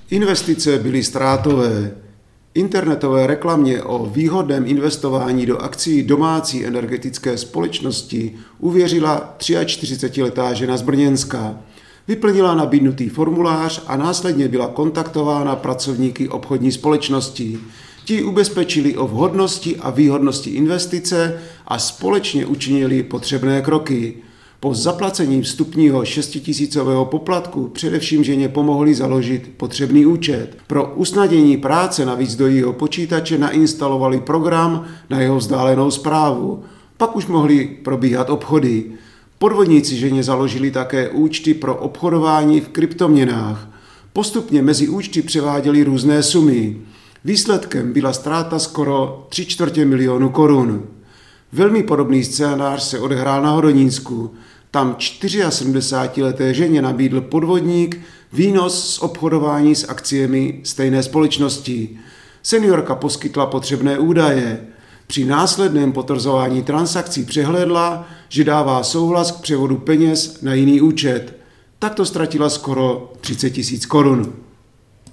Investice byly ztrátové. Internetové reklamě o výhodném investování do akcií domácí energetické společnosti uvěřila 43letá žena z Brněnska. Vyplnila nabídnutý formulář a následně byla kontaktována pracovníky obchodní společnosti. Ti ubezpečili o vhodnosti a výhodnosti investice a společně učinili potřebné kroky. Po zaplacení vstupního 6 000 poplatku především ženě pomohli založit potřebný účet. Pro usnadnění práce navíc do jejího počítače nainstalovali program na jeho vzdálenou správu. Pak už mohly probíhat obchody. Podvodníci ženě založili také účty pro obchodování v kryptoměnách. Postupně mezi účty převáděli různé sumy. Výsledkem byla ztráta skoro 3/4 000 000 korun. Velmi podobný scénář se odehrál na Hodonínsku. Tam 74leté ženě nabídl podvodník výnos z obchodování s akciemi stejné společnosti. Seniorka poskytla potřebné údaje. Při následném potvrzování transakcí přehlédla, že dává souhlas k převodu peněz na jiný účet. Takto ztratila skoro 30 000 korun.